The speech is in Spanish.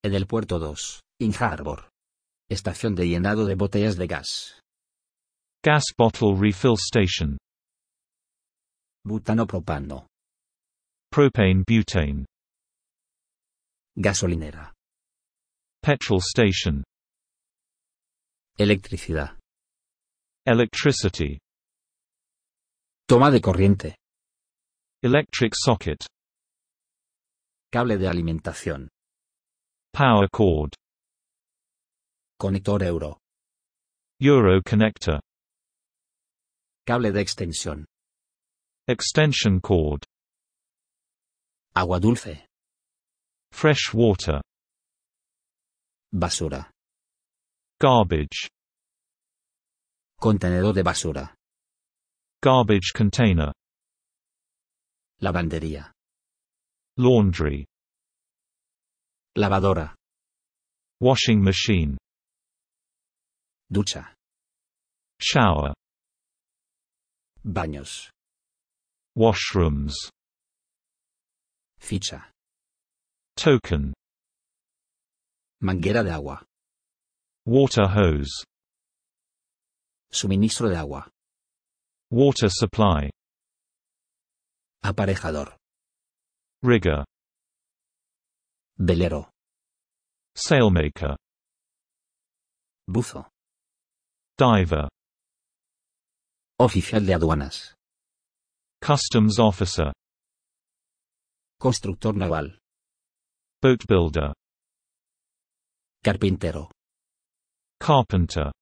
En el puerto 2, In Harbor. Estación de llenado de botellas de gas. Gas bottle refill station. Butano propano. Propane butane. Gasolinera. Petrol station. Electricidad. Electricity. Toma de corriente. Electric socket. Cable de alimentación. Power cord. Conector euro. Euro connector. Cable de extensión. Extension cord. Agua dulce. Fresh water. Basura. Garbage. Contenedor de basura. Garbage container. Lavandería. Laundry. Lavadora. Washing machine. Ducha. Shower. Baños. Washrooms. Ficha. Token. Manguera de agua. Water hose. Suministro de agua. Water supply. Aparejador. Rigger. Velero. Sailmaker. Buzo. Diver. Oficial de aduanas. Customs officer. Constructor naval. Boat builder. Carpintero. Carpenter.